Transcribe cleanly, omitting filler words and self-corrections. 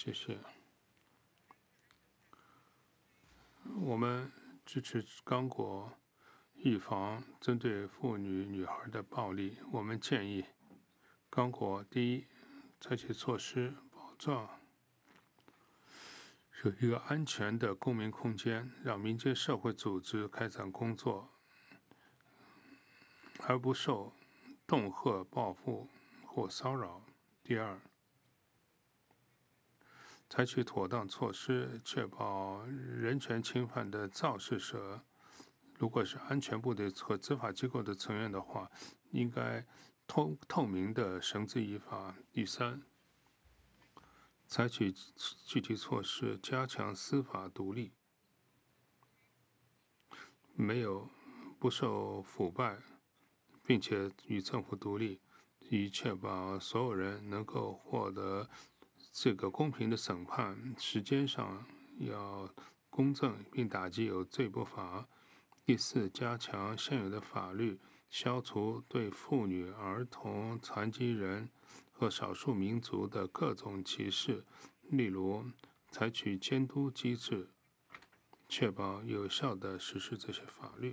谢谢。我们支持刚果预防针对妇女、女孩的暴力。我们建议刚果第一，采取措施保障有一个安全的公民空间，让民间社会组织开展工作，而不受恫吓、报复或骚扰。第二，采取妥当措施，确保人权侵犯的肇事者，如果是安全部队和执法机构的成员的话，应该透明的绳之以法。第三，采取具体措施，加强司法独立，没有不受腐败，并且与政府独立，以确保所有人能够获得这个公平的审判，时间上要公正，并打击有罪不罚。第四，加强现有的法律，消除对妇女、儿童、残疾人和少数民族的各种歧视，例如采取监督机制，确保有效地实施这些法律。